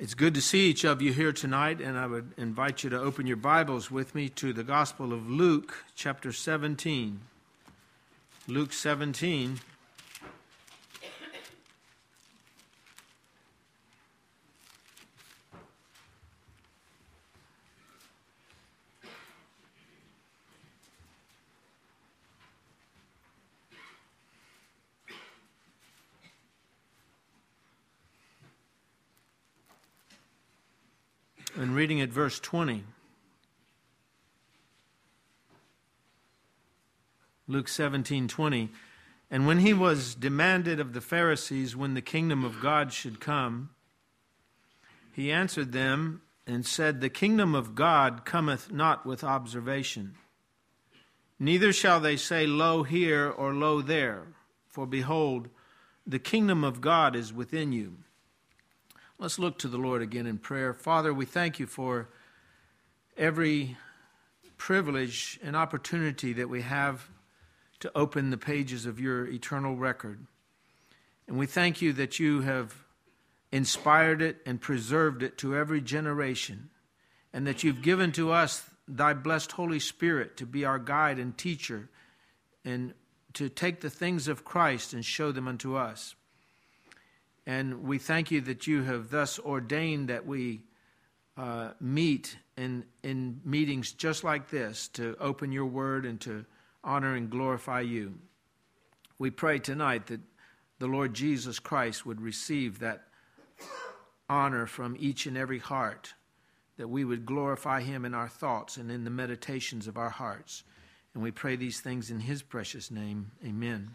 It's good to see each of you here tonight, and I would invite you to open your Bibles with me to the Gospel of Luke, chapter 17. Luke 17. And reading at verse 20. Luke 17:20. And when he was demanded of the Pharisees when the kingdom of God should come, he answered them and said, The kingdom of God cometh not with observation. Neither shall they say, Lo here, or Lo there. For behold, the kingdom of God is within you. Let's look to the Lord again in prayer. Father, we thank you for every privilege and opportunity that we have to open the pages of your eternal record. And we thank you that you have inspired it and preserved it to every generation, and that you've given to us thy blessed Holy Spirit to be our guide and teacher, and to take the things of Christ and show them unto us. And we thank you that you have thus ordained that we meet in meetings just like this to open your word and to honor and glorify you. We pray tonight that the Lord Jesus Christ would receive that honor from each and every heart, that we would glorify him in our thoughts and in the meditations of our hearts. And we pray these things in his precious name. Amen.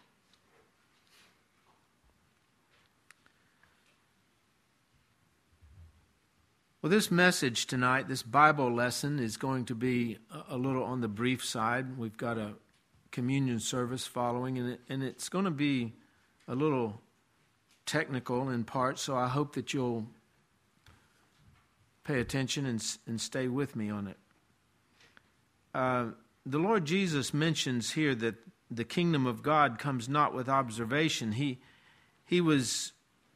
Well, this message tonight, this Bible lesson, is going to be a little on the brief side. We've got a communion service following, and it's going to be a little technical in part, so I hope that you'll pay attention and stay with me on it. The Lord Jesus mentions here that the kingdom of God comes not with observation. He was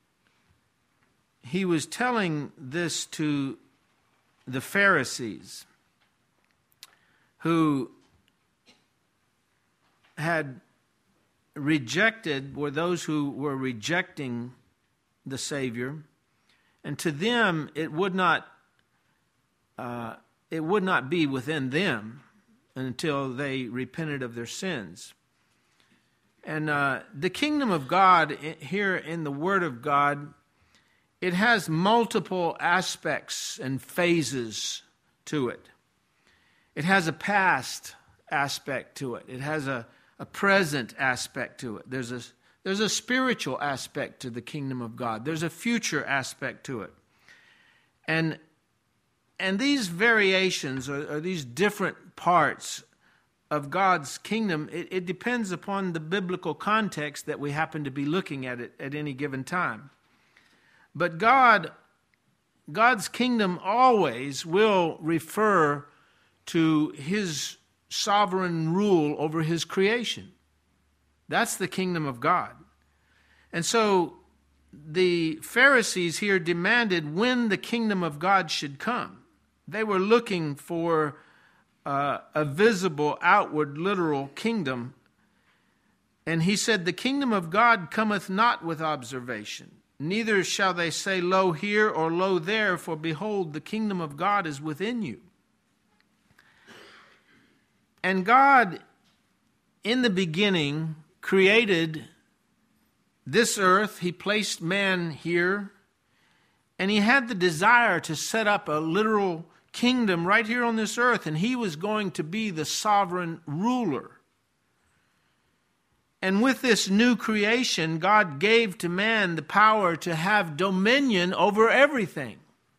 telling this to the Pharisees, who had rejected, were those who were rejecting the Savior, and to them it would not be within them until they repented of their sins. And the kingdom of God here in the Word of God, it has multiple aspects and phases to it. It has a past aspect to it. It has a present aspect to it. There's a spiritual aspect to the kingdom of God. There's a future aspect to it. And these variations or these different parts of God's kingdom, it depends upon the biblical context that we happen to be looking at it at any given time. But God's kingdom always will refer to his sovereign rule over his creation. That's the kingdom of God. And so the Pharisees here demanded when the kingdom of God should come. They were looking for a visible, outward, literal kingdom. And he said, the kingdom of God cometh not with observation. Neither shall they say, Lo here, or Lo there, for behold, the kingdom of God is within you. And God, in the beginning, created this earth. He placed man here, and he had the desire to set up a literal kingdom right here on this earth, and he was going to be the sovereign ruler. And with this new creation, God gave to man the power to have dominion over everything.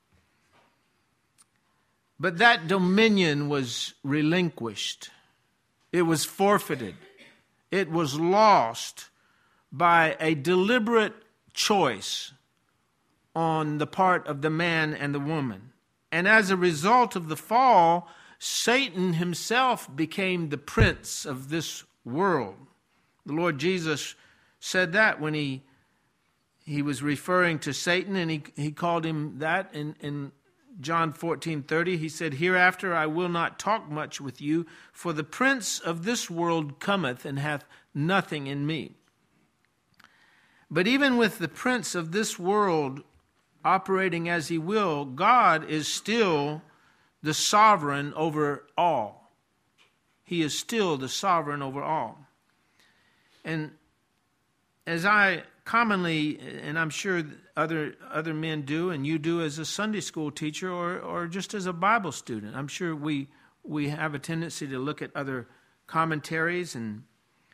But that dominion was relinquished. It was forfeited. It was lost by a deliberate choice on the part of the man and the woman. And as a result of the fall, Satan himself became the prince of this world. The Lord Jesus said that when he he was referring to Satan, and he called him that in John 14:30. He said, "Hereafter I will not talk much with you, for the prince of this world cometh and hath nothing in me." But even with the prince of this world operating as he will, God is still the sovereign over all. He is still the sovereign over all. And as I commonly, and I'm sure other men do, and you do as a Sunday school teacher or just as a Bible student, I'm sure we have a tendency to look at other commentaries. And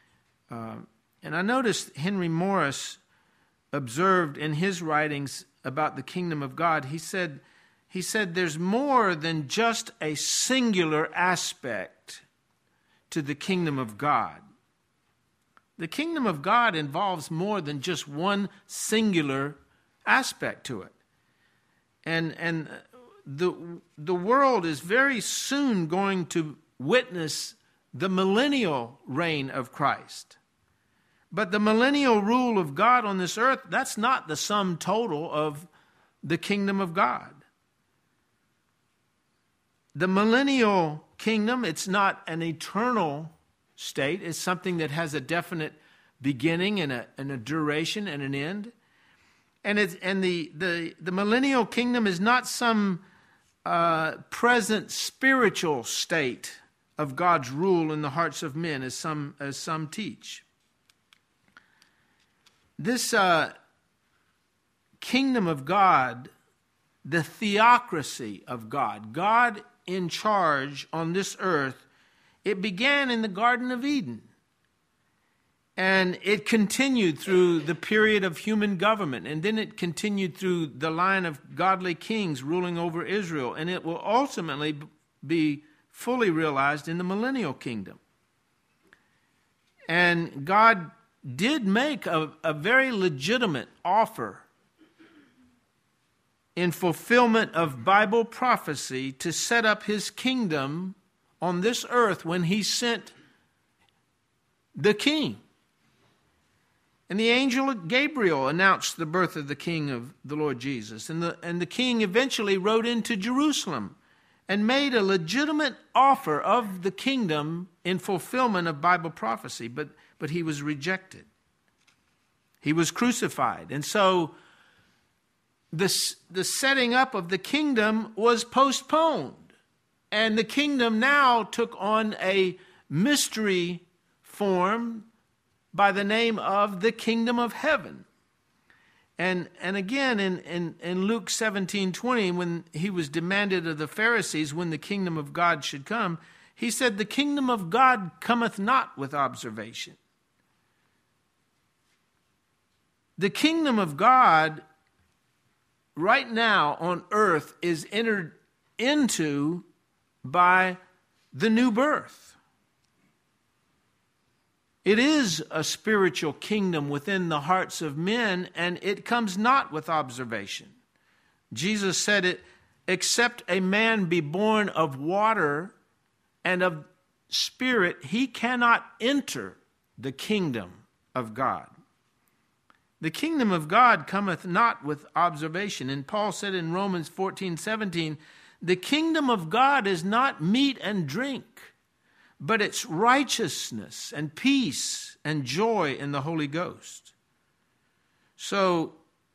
I noticed Henry Morris observed in his writings about the kingdom of God, he said there's more than just a singular aspect to the kingdom of God. The kingdom of God involves more than just one singular aspect to it. And the world is very soon going to witness the millennial reign of Christ. But the millennial rule of God on this earth, that's not the sum total of the kingdom of God. The millennial kingdom, it's not an eternal state. It's something that has a definite beginning and a duration and an end. And the millennial kingdom is not some present spiritual state of God's rule in the hearts of men, as some teach. This kingdom of God, the theocracy of God, God in charge on this earth, it began in the Garden of Eden. And it continued through the period of human government. And then it continued through the line of godly kings ruling over Israel. And it will ultimately be fully realized in the millennial kingdom. And God did make a very legitimate offer in fulfillment of Bible prophecy to set up his kingdom on this earth when he sent the king. And the angel Gabriel announced the birth of the king of the Lord Jesus. And the king eventually rode into Jerusalem and made a legitimate offer of the kingdom in fulfillment of Bible prophecy. But he was rejected. He was crucified. And so the setting up of the kingdom was postponed. And the kingdom now took on a mystery form by the name of the kingdom of heaven. And again, in Luke 17:20, when he was demanded of the Pharisees when the kingdom of God should come, he said, "The kingdom of God cometh not with observation." The kingdom of God right now on earth is entered into by the new birth. It is a spiritual kingdom within the hearts of men, and it comes not with observation. Jesus said it, "Except a man be born of water and of spirit, he cannot enter the kingdom of God." The kingdom of God cometh not with observation. And Paul said in Romans 14:17, "The kingdom of God is not meat and drink, but it's righteousness and peace and joy in the Holy Ghost." So,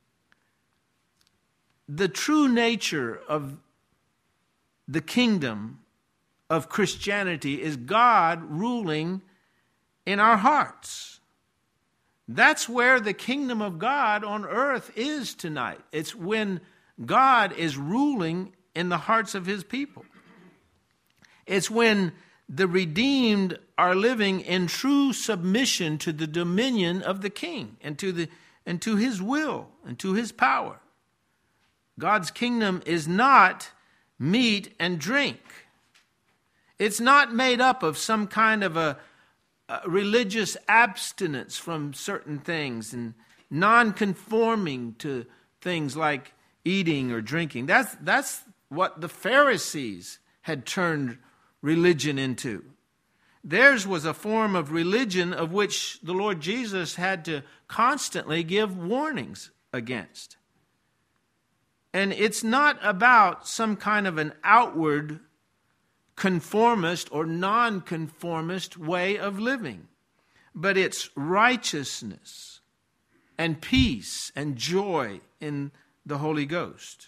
the true nature of the kingdom of Christianity is God ruling in our hearts. That's where the kingdom of God on earth is tonight. It's when God is ruling in the hearts of his people. It's when the redeemed are living in true submission to the dominion of the king and to his will and to his power. God's kingdom is not meat and drink. It's not made up of some kind of a religious abstinence from certain things and non-conforming to things like eating or drinking. That's what the Pharisees had turned religion into. Theirs was a form of religion of which the Lord Jesus had to constantly give warnings against. And it's not about some kind of an outward conformist or non-conformist way of living, but it's righteousness and peace and joy in the Holy Ghost.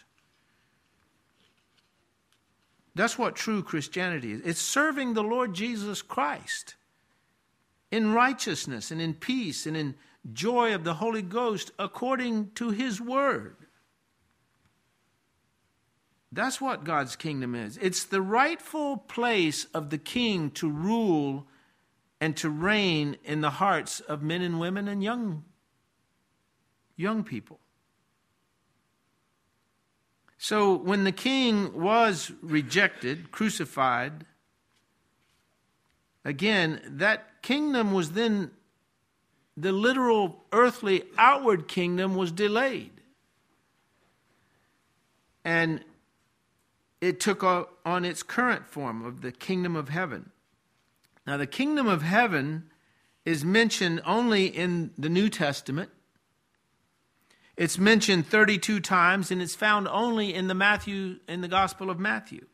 That's what true Christianity is. It's serving the Lord Jesus Christ in righteousness and in peace and in joy of the Holy Ghost according to His Word. That's what God's kingdom is. It's the rightful place of the king to rule and to reign in the hearts of men and women and young people. So when the king was rejected, crucified, again, that kingdom was then, the literal earthly outward kingdom was delayed. And it took on its current form of the kingdom of heaven. Now, the kingdom of heaven is mentioned only in the New Testament. It's mentioned 32 times, and it's found only in the Gospel of Matthew.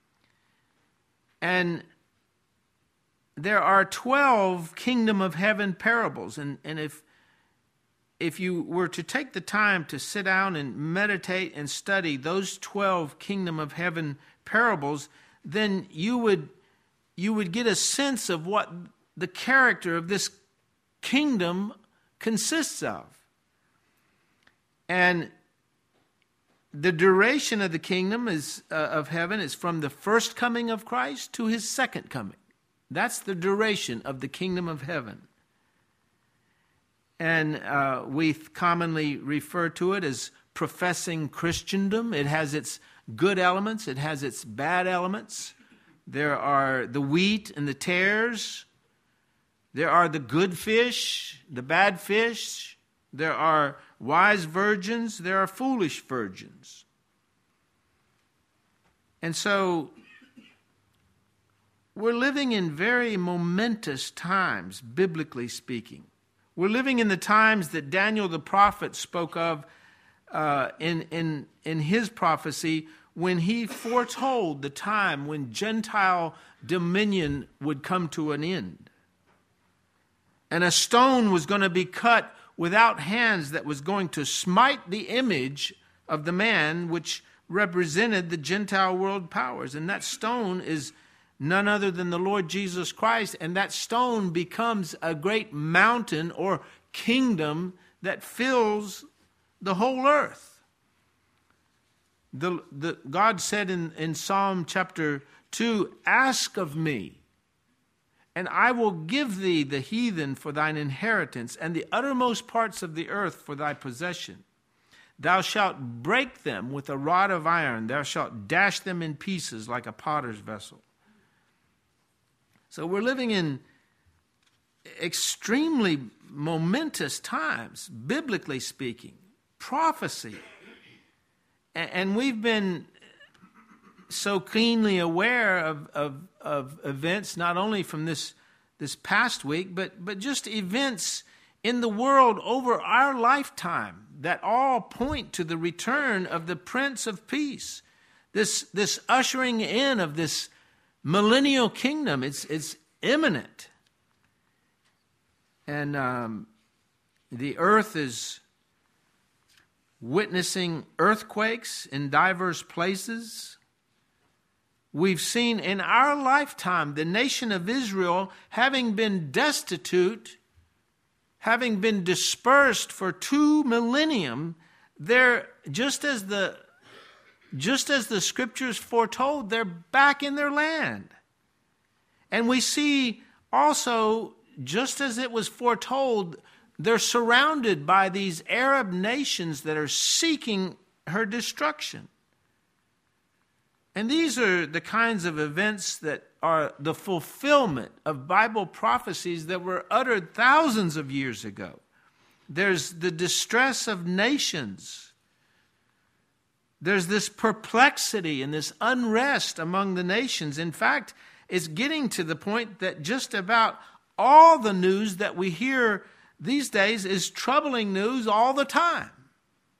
And there are 12 kingdom of heaven parables. And if you were to take the time to sit down and meditate and study those 12 kingdom of heaven parables, then you would get a sense of what the character of this kingdom consists of. And the duration of the kingdom of heaven is from the first coming of Christ to His second coming. That's the duration of the kingdom of heaven. And we commonly refer to it as professing Christendom. It has its good elements. It has its bad elements. There are the wheat and the tares. There are the good fish, the bad fish. There are wise virgins. There are foolish virgins. And so we're living in very momentous times, biblically speaking. We're living in the times that Daniel the prophet spoke of in his prophecy, when he foretold the time when Gentile dominion would come to an end. And a stone was going to be cut without hands that was going to smite the image of the man which represented the Gentile world powers. And that stone is none other than the Lord Jesus Christ, and that stone becomes a great mountain or kingdom that fills the whole earth. God said in Psalm chapter 2, "Ask of me, and I will give thee the heathen for thine inheritance, and the uttermost parts of the earth for thy possession. Thou shalt break them with a rod of iron, thou shalt dash them in pieces like a potter's vessel." So we're living in extremely momentous times, biblically speaking, prophecy. And we've been so keenly aware of events, not only from this past week, but just events in the world over our lifetime that all point to the return of the Prince of Peace. This ushering in of this millennial kingdom, it's imminent. And the earth is witnessing earthquakes in diverse places. We've seen in our lifetime the nation of Israel having been destitute, having been dispersed for 2 millennium, they're just as the scriptures foretold, they're back in their land. And we see also, just as it was foretold, they're surrounded by these Arab nations that are seeking her destruction. And these are the kinds of events that are the fulfillment of Bible prophecies that were uttered thousands of years ago. There's the distress of nations. There's this perplexity and this unrest among the nations. In fact, it's getting to the point that just about all the news that we hear these days is troubling news all the time.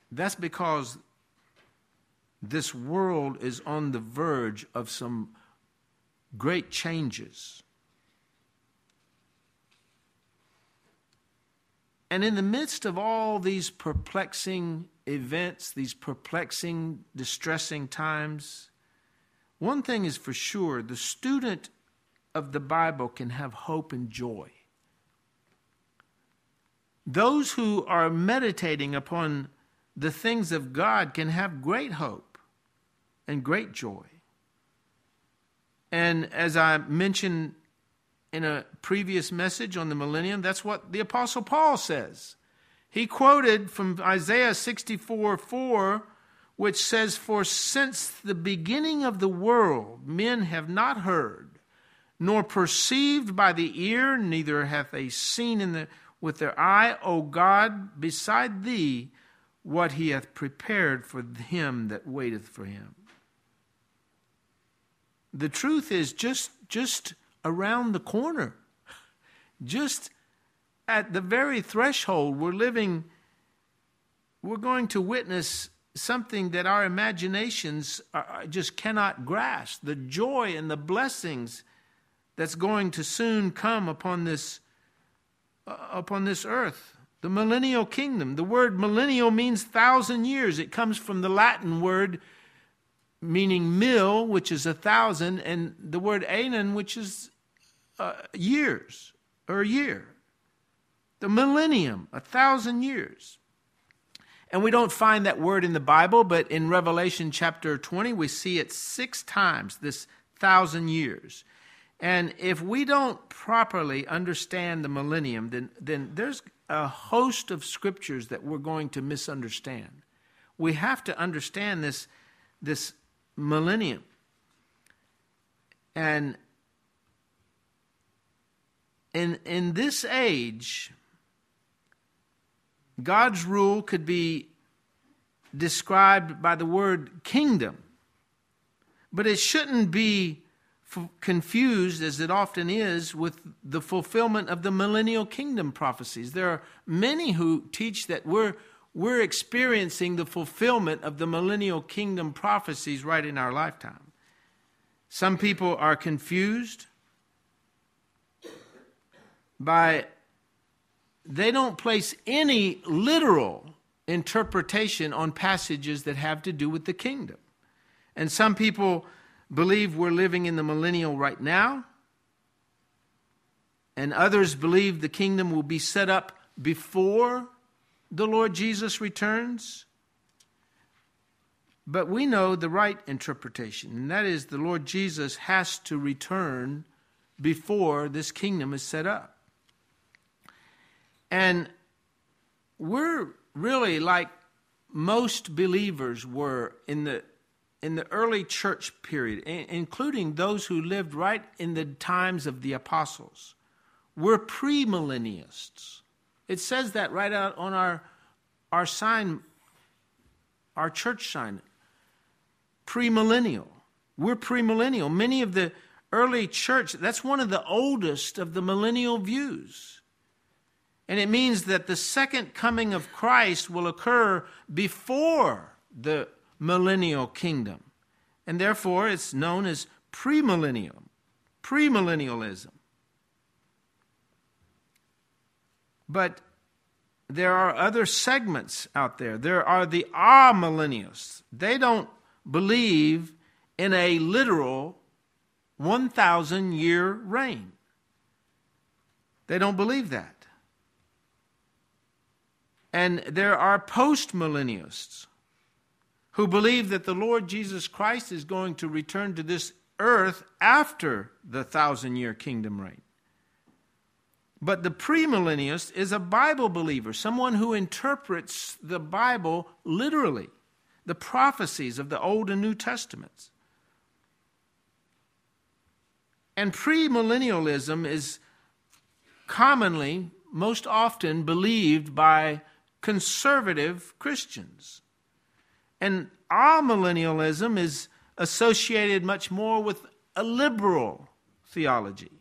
That's because this world is on the verge of some great changes. And in the midst of all these perplexing events, these perplexing, distressing times, one thing is for sure, the student of the Bible can have hope and joy. Those who are meditating upon the things of God can have great hope and great joy. And as I mentioned in a previous message on the millennium, that's what the Apostle Paul says. He quoted from Isaiah 64:4, which says, "For since the beginning of the world, men have not heard, nor perceived by the ear, neither hath they seen with their eye, O God, beside thee, what he hath prepared for him that waiteth for him." The truth is just around the corner, just at the very threshold. We're going to witness something that our imaginations just cannot grasp. The joy and the blessings that's going to soon come upon this earth. The millennial kingdom. The word millennial means 1,000 years. It comes from the Latin word meaning mil, which is 1,000, and the word aeon, which is years or a year. The millennium, 1,000 years. And we don't find that word in the Bible, but in Revelation chapter 20, we see it 6 times, this 1,000 years. And if we don't properly understand the millennium, then there's a host of scriptures that we're going to misunderstand. We have to understand this millennium. And in this age, God's rule could be described by the word kingdom, but it shouldn't be confused, as it often is, with the fulfillment of the millennial kingdom prophecies. There are many who teach that we're experiencing the fulfillment of the millennial kingdom prophecies right in our lifetime. Some people are confused they don't place any literal interpretation on passages that have to do with the kingdom. And some people believe we're living in the millennial right now, and others believe the kingdom will be set up before the Lord Jesus returns. But we know the right interpretation, and that is the Lord Jesus has to return before this kingdom is set up. And we're really like most believers were in the early church period, including those who lived right in the times of the apostles. We're premillennialists. It says that right out on our sign, our church sign. Premillennial. We're premillennial. Many of the early church, that's one of the oldest of the millennial views. And it means that the second coming of Christ will occur before the millennial kingdom. And therefore, it's known as premillennialism. But there are other segments out there. There are the amillennialists. They don't believe in a literal 1,000-year reign. They don't believe that. And there are postmillennialists who believe that the Lord Jesus Christ is going to return to this earth after the 1,000-year kingdom reign. But the premillennialist is a Bible believer, someone who interprets the Bible literally, the prophecies of the Old and New Testaments. And premillennialism is commonly, most often believed by conservative Christians. And amillennialism is associated much more with a liberal theology.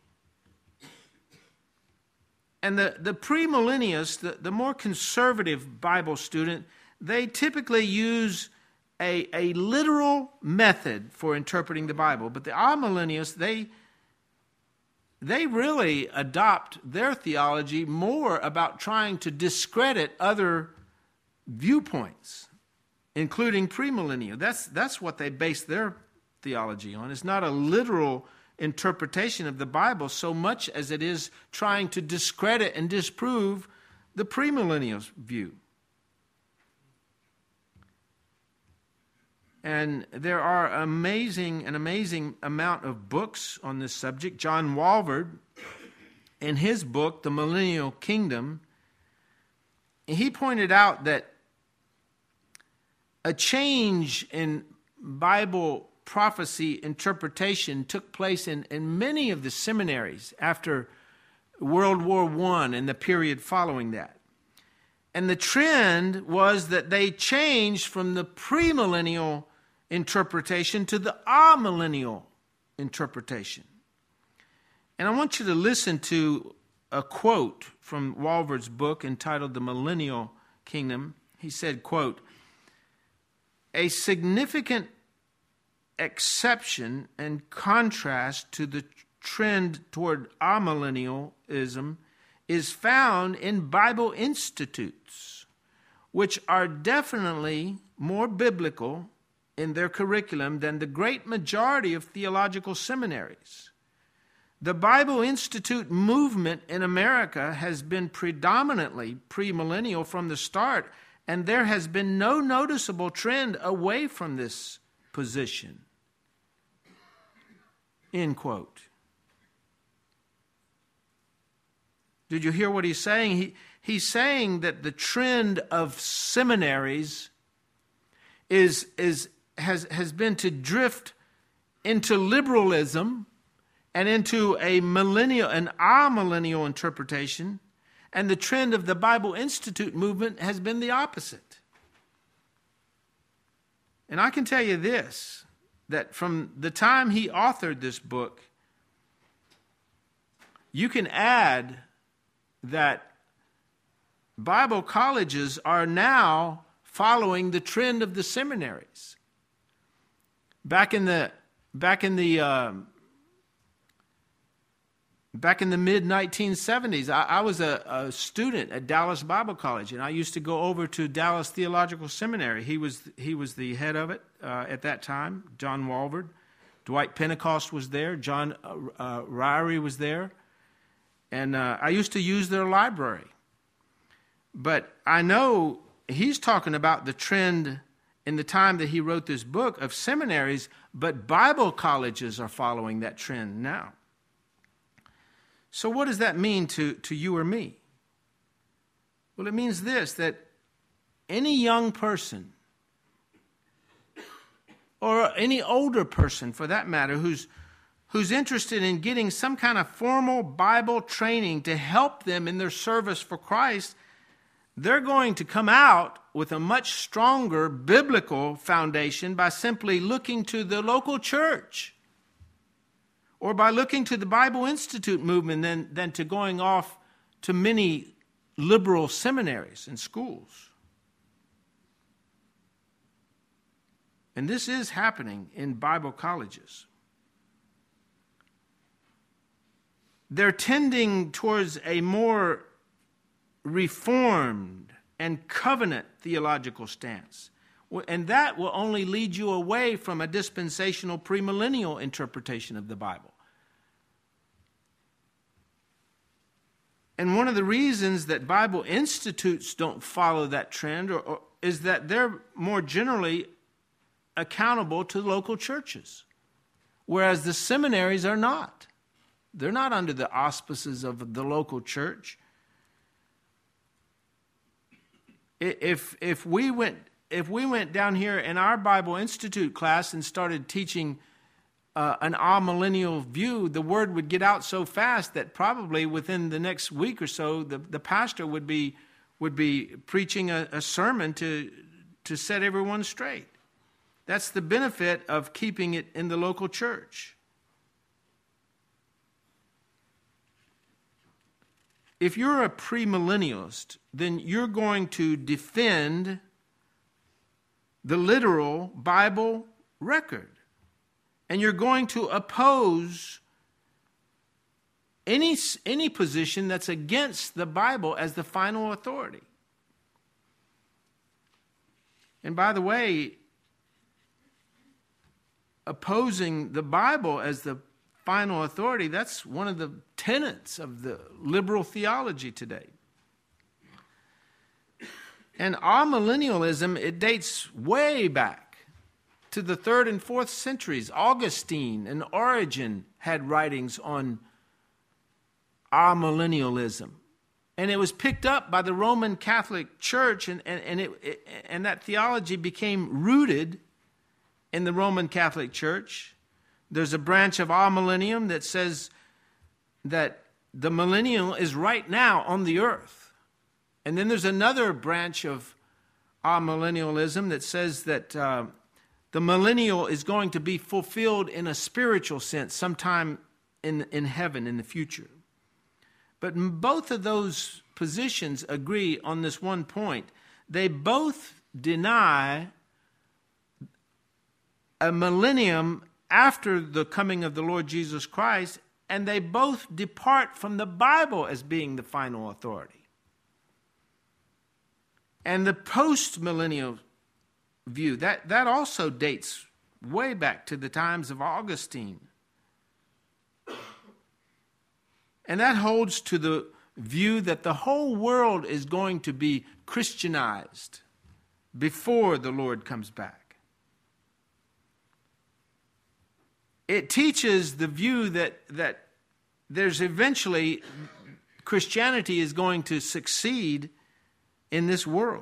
And the premillennialist, the more conservative Bible student, they typically use a literal method for interpreting the Bible. But the amillennialists, they really adopt their theology more about trying to discredit other viewpoints, including premillennial. That's what they base their theology on. It's not a literal interpretation of the Bible so much as it is trying to discredit and disprove the premillennial view. And there are an amazing amount of books on this subject. John Walvoord, in his book, The Millennial Kingdom, he pointed out that a change in Bible prophecy interpretation took place in many of the seminaries after World War I and the period following that. And the trend was that they changed from the premillennial interpretation to the amillennial interpretation. And I want you to listen to a quote from Walvoord's book entitled The Millennial Kingdom. He said, quote, "A significant exception and contrast to the trend toward amillennialism is found in Bible institutes, which are definitely more biblical in their curriculum than the great majority of theological seminaries. The Bible Institute movement in America has been predominantly premillennial from the start, and there has been no noticeable trend away from this position." End quote. Did you hear what he's saying? He's saying that the trend of seminaries has been to drift into liberalism and into an amillennial interpretation, and the trend of the Bible Institute movement has been the opposite. And I can tell you this, that from the time he authored this book, you can add that Bible colleges are now following the trend of the seminaries. Back in the mid-1970s, I was a student at Dallas Bible College, and I used to go over to Dallas Theological Seminary. He was the head of it at that time, John Walvoord. Dwight Pentecost was there. John Ryrie was there. And I used to use their library. But I know he's talking about the trend in the time that he wrote this book of seminaries, but Bible colleges are following that trend now. So what does that mean to you or me? Well, it means this, that any young person, or any older person for that matter, who's interested in getting some kind of formal Bible training to help them in their service for Christ, they're going to come out with a much stronger biblical foundation by simply looking to the local church or by looking to the Bible Institute movement than to going off to many liberal seminaries and schools. And this is happening in Bible colleges. They're tending towards a more reformed and covenant theological stance. And that will only lead you away from a dispensational premillennial interpretation of the Bible. And one of the reasons that Bible institutes don't follow that trend is that they're more generally accountable to local churches, whereas the seminaries are not. They're not under the auspices of the local church. If we went down here in our Bible Institute class and started teaching an amillennial view, the word would get out so fast that probably within the next week or so, the pastor would be preaching a sermon to set everyone straight. That's the benefit of keeping it in the local church. If you're a premillennialist, then you're going to defend the literal Bible record. And you're going to oppose any position that's against the Bible as the final authority. And by the way, opposing the Bible as the final authority, that's one of the tenets of the liberal theology today. And amillennialism, it dates way back to the 3rd and 4th centuries. Augustine and Origen had writings on amillennialism. And it was picked up by the Roman Catholic Church, and that theology became rooted in the Roman Catholic Church. There's a branch of amillennium that says that the millennium is right now on the earth. And then there's another branch of amillennialism that says that the millennial is going to be fulfilled in a spiritual sense sometime in heaven in the future. But both of those positions agree on this one point. They both deny a millennium after the coming of the Lord Jesus Christ, and they both depart from the Bible as being the final authority. And the post-millennial view, that also dates way back to the times of Augustine. And that holds to the view that the whole world is going to be Christianized before the Lord comes back. It teaches the view that there's eventually Christianity is going to succeed in this world.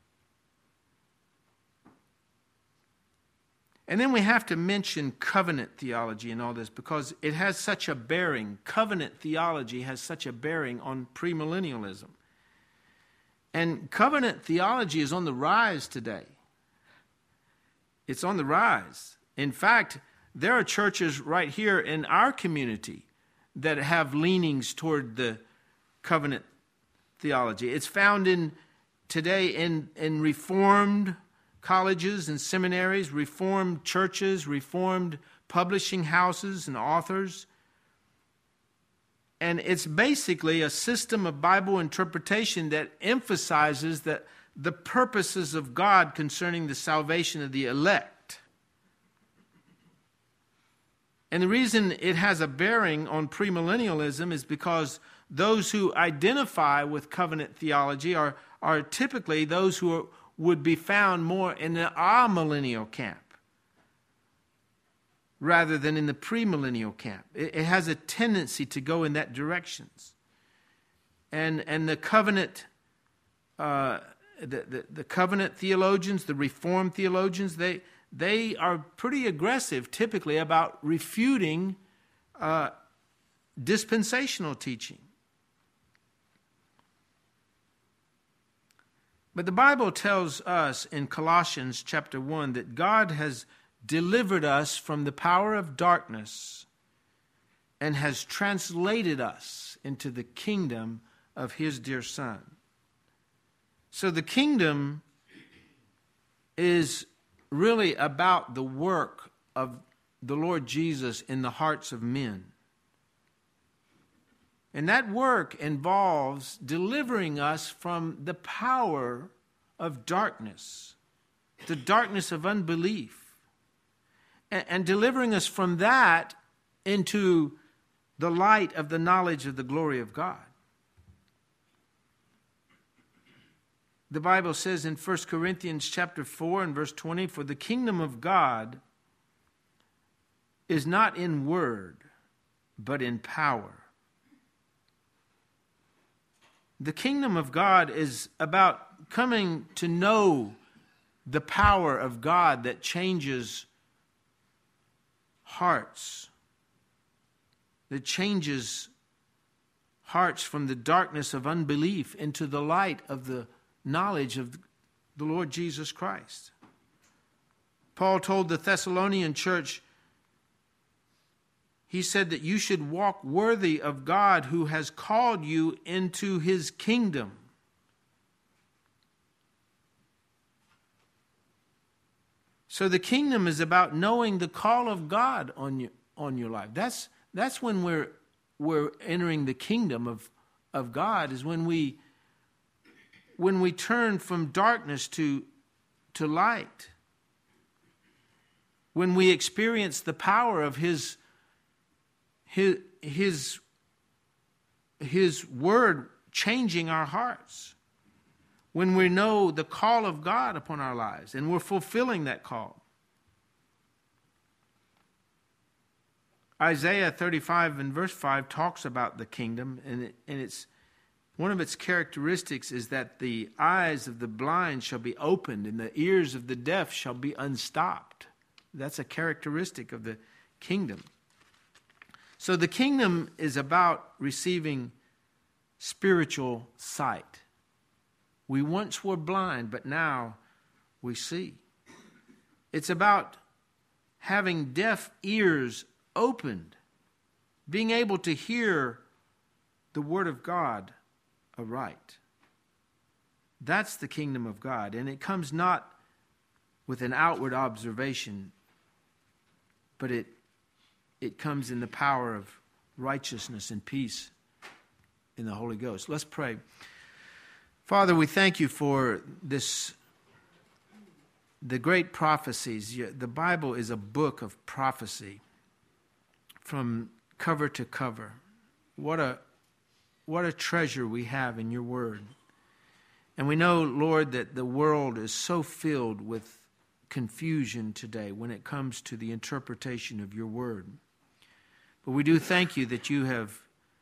And then we have to mention covenant theology in all this because it has such a bearing. Covenant theology has such a bearing on premillennialism. And covenant theology is on the rise today. It's on the rise. In fact, there are churches right here in our community that have leanings toward the covenant theology. It's found today in Reformed colleges and seminaries, Reformed churches, Reformed publishing houses and authors. And it's basically a system of Bible interpretation that emphasizes that the purposes of God concerning the salvation of the elect. And the reason it has a bearing on premillennialism is because those who identify with covenant theology are typically those who would be found more in the amillennial camp rather than in the premillennial camp. It has a tendency to go in that direction. And the covenant the covenant theologians, the Reformed theologians, they are pretty aggressive typically about refuting dispensational teaching. But the Bible tells us in Colossians chapter 1 that God has delivered us from the power of darkness and has translated us into the kingdom of His dear Son. So the kingdom is really about the work of the Lord Jesus in the hearts of men. And that work involves delivering us from the power of darkness, the darkness of unbelief, and delivering us from that into the light of the knowledge of the glory of God. The Bible says in 1 Corinthians chapter 4 and verse 20, "For the kingdom of God is not in word, but in power." The kingdom of God is about coming to know the power of God that changes hearts, that changes hearts from the darkness of unbelief into the light of the knowledge of the Lord Jesus Christ. Paul told the Thessalonian church, he said that you should walk worthy of God who has called you into His kingdom. So the kingdom is about knowing the call of God on your life. That's when we're entering the kingdom of God, is when we turn from darkness to light. When we experience the power of His word changing our hearts. When we know the call of God upon our lives and we're fulfilling that call. Isaiah 35 and verse 5 talks about the kingdom, and it's one of its characteristics is that the eyes of the blind shall be opened and the ears of the deaf shall be unstopped. That's a characteristic of the kingdom. So the kingdom is about receiving spiritual sight. We once were blind, but now we see. It's about having deaf ears opened, being able to hear the word of God aright. That's the kingdom of God, and it comes not with an outward observation, but it comes in the power of righteousness and peace in the Holy Ghost. Let's pray. Father, we thank you for the great prophecies. The Bible is a book of prophecy from cover to cover. What a treasure we have in your word. And we know, Lord, that the world is so filled with confusion today when it comes to the interpretation of your word. But we do thank you that you have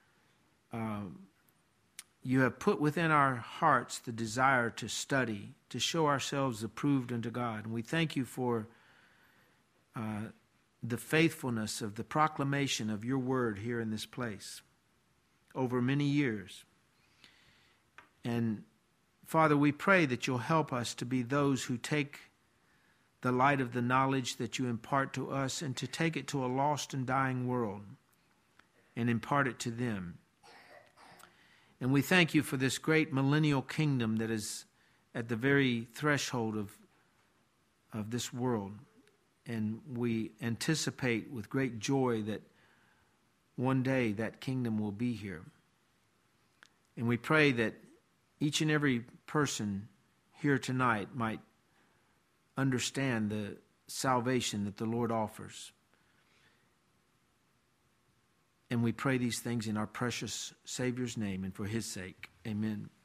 put within our hearts the desire to study, to show ourselves approved unto God. And we thank you for the faithfulness of the proclamation of your word here in this place over many years. And Father, we pray that you'll help us to be those who take the light of the knowledge that you impart to us and to take it to a lost and dying world and impart it to them. And we thank you for this great millennial kingdom that is at the very threshold of this world. And we anticipate with great joy that one day that kingdom will be here. And we pray that each and every person here tonight might understand the salvation that the Lord offers. And we pray these things in our precious Savior's name and for his sake. Amen.